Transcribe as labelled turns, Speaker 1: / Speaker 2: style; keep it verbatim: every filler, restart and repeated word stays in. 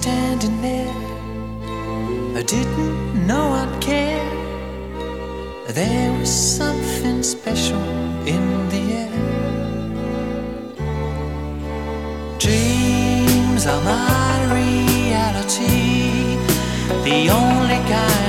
Speaker 1: standing there, I didn't know I'd care. There was something special in the air. Dreams are my reality, the only kind